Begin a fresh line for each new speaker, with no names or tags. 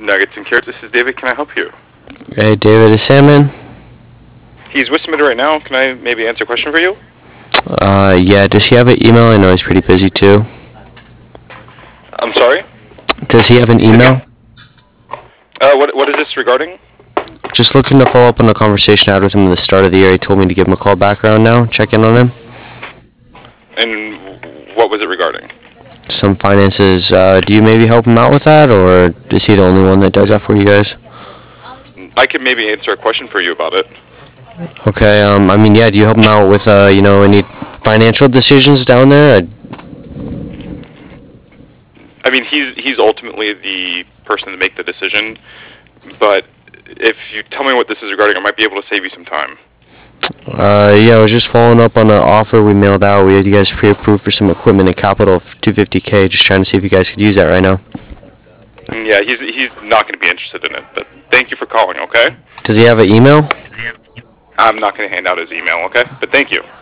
Nuggets and Carrots. This is David. Can I help you?
Hey, David, is Sam in?
He's with Submitter right now. Can I maybe answer a question for you?
Yeah, does he have an email? I know he's pretty busy too.
I'm sorry?
Does he have an email?
What is this regarding?
Just looking to follow up on a conversation I had with him at the start of the year. He told me to give him a call back around now, check in on him.
And what was it regarding?
Some finances. Do you maybe help him out with that, or is he the only one that does that for you guys?
I could maybe answer a question for you about it.
Okay, I mean, yeah, do you help him out with, any financial decisions down there?
I mean, he's ultimately the person to make the decision, but if you tell me what this is regarding, I might be able to save you some time.
Yeah, I was just following up on an offer we mailed out. We had you guys pre-approved for some equipment and capital of $250K. Just trying to see if you guys could use that right now.
Yeah, he's not going to be interested in it, but thank you for calling, okay?
Does he have an email?
I'm not going to hand out his email, okay? But thank you.